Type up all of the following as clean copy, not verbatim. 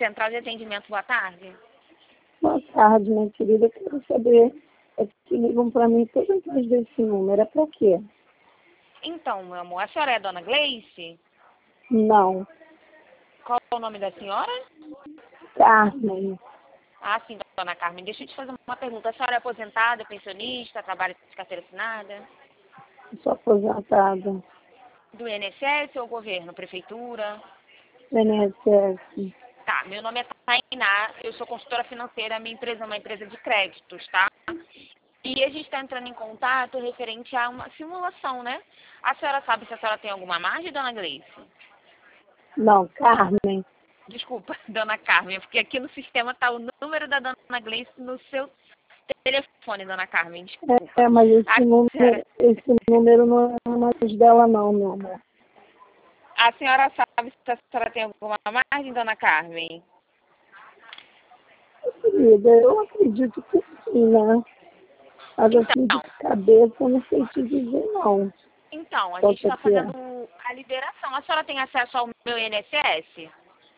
Central de Atendimento, boa tarde. Boa tarde, minha querida. Eu quero saber, é que ligam para mim todas as vezes desse número. É para quê? Então, meu amor, a senhora é a dona Gleice? Não. Qual é o nome da senhora? Carmen. Ah, sim, dona Carmen. Deixa eu te fazer uma pergunta. A senhora é aposentada, pensionista, trabalha de carteira assinada? Sou aposentada. Do INSS ou governo, prefeitura? INSS. Tá, meu nome é Tainá, eu sou consultora financeira, minha empresa é uma empresa de créditos, tá? E a gente está entrando em contato referente a uma simulação, né? A senhora sabe se a senhora tem alguma margem, dona Gleice? Não, Carmen. Desculpa, dona Carmen, porque aqui no sistema está o número da dona Gleice no seu telefone, dona Carmen, desculpa. Mas A senhora, esse número não é mais dela não, meu amor. a senhora sabe se a senhora tem alguma margem, dona Carmen? Querida, eu acredito que sim, né? Mas assim, de Então, cabeça, eu não sei te dizer, não. a gente Quanto é está que é? fazendo a liberação. A senhora tem acesso ao meu INSS?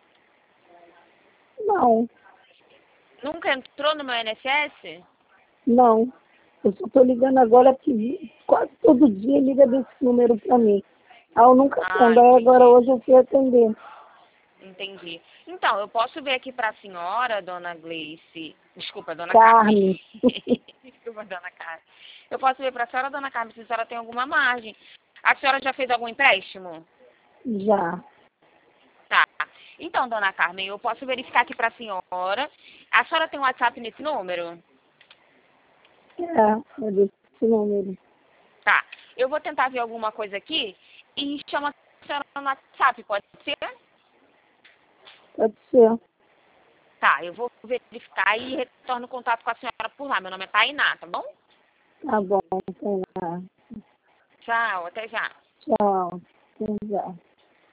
Não, Nunca entrou no meu INSS? não. Eu só estou ligando agora que quase todo dia liga desse número para mim. Eu nunca Ah, atendo. Aí agora entendi. hoje eu fui atender. Entendi. Então, eu posso ver aqui para a senhora, dona Gleice. Desculpa, dona Carmen. Carne. Desculpa, dona Carmen. Eu posso ver para a senhora, dona Carmen, se a senhora tem alguma margem. A senhora já fez algum empréstimo? Já. Tá. Então, dona Carmen, eu posso verificar aqui para a senhora. A senhora tem um WhatsApp nesse número? É desse número. Tá. Eu vou tentar ver alguma coisa aqui e chamo a senhora no WhatsApp, pode ser? Pode ser. Tá, eu vou verificar e retorno contato com a senhora por lá. Meu nome é Tainá, tá bom? Tá bom, tá. Tchau, até já. Tchau. Até já.